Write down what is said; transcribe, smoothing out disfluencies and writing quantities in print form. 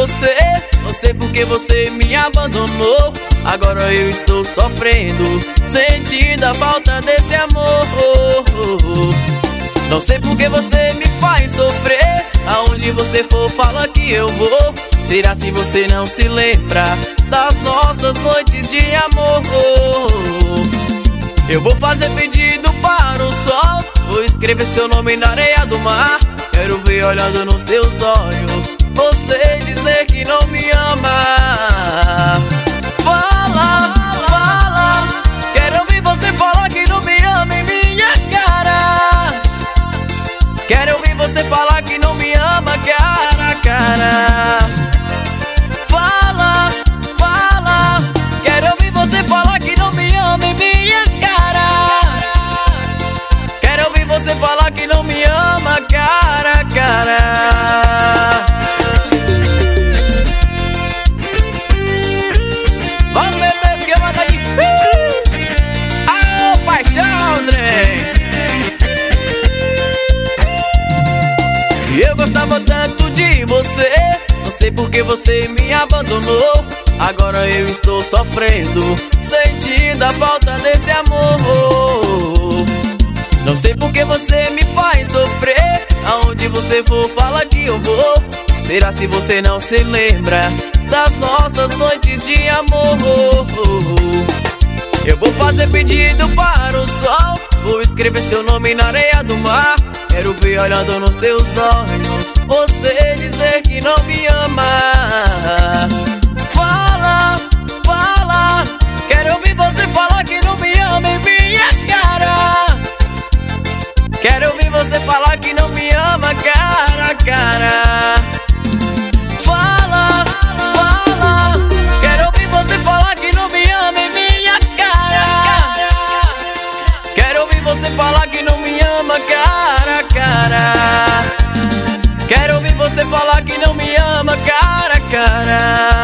você. Não sei porque você me abandonou. Agora eu estou sofrendo, sentindo a falta desse amor. Não sei porque você me faz sofrer. Aonde você for, fala que eu vou. Será se você não se lembra das nossas noites de amor? Eu vou fazer pedido para o sol, vou escrever seu nome na areia do mar. Quero ver olhando nos teus olhos você dizer que não me ama. Fala, fala, quero ouvir você falar que não me ama em minha cara. Quero ouvir você falar que não me ama cara a cara. Fala, fala, quero ouvir você falar que não me ama em minha cara. Quero ouvir você falar que não me ama cara a cara. Vamos beber porque vai dar difícil. Aô, paixão, trem. E eu gostava tanto de você. Não sei porque você me abandonou. Agora eu estou sofrendo, sentindo a falta desse amor. Não sei porque você me faz sofrer. Aonde você for, fala que eu vou. Será se você não se lembra das nossas noites de amor? Eu vou fazer pedido para o sol, vou escrever seu nome na areia do mar. Quero ver olhando nos teus olhos você dizer que não me ama. Fala, fala, quero ouvir você falar que não me ama em minha cara. Quero ouvir você falar que não me ama cara a cara. Fala, fala, quero ouvir você falar que não me ama em minha cara. Quero ouvir você falar que não me ama cara a cara. Quero ouvir você falar que não me ama cara a cara.